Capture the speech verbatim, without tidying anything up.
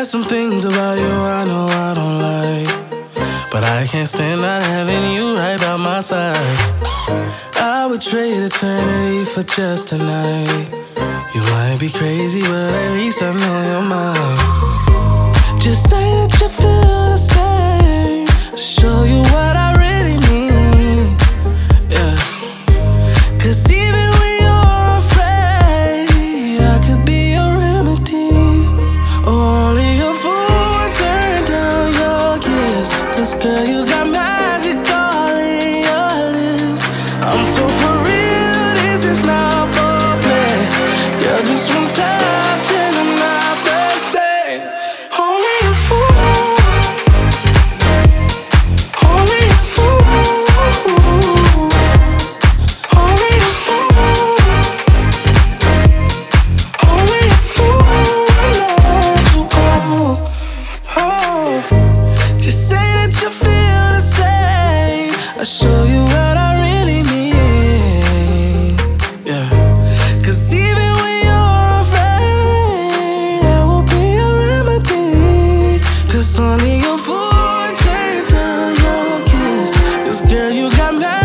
There's some things about you I know I don't like, but I can't stand not having you right by my side. I would trade eternity for just a night. You might be crazy, but at least I know you're mine. Just say that you feel the same. I'll show you what I really mean. Yeah. Cause even when you're afraid, I could be your remedy. Only a fool would turn down your kiss. Cause girl, you got magic all in your lips. I'm so for real, this is not for play. Girl, just one touch and I'm not the same. Only a fool, only a fool, only a fool, only a fool will let you go. Oh, just say that you feel the same. I'll show you what I really mean. Yeah. Cause even when you're afraid, I will be a remedy. Cause only your fool would turn down your kiss. Cause girl, you got me.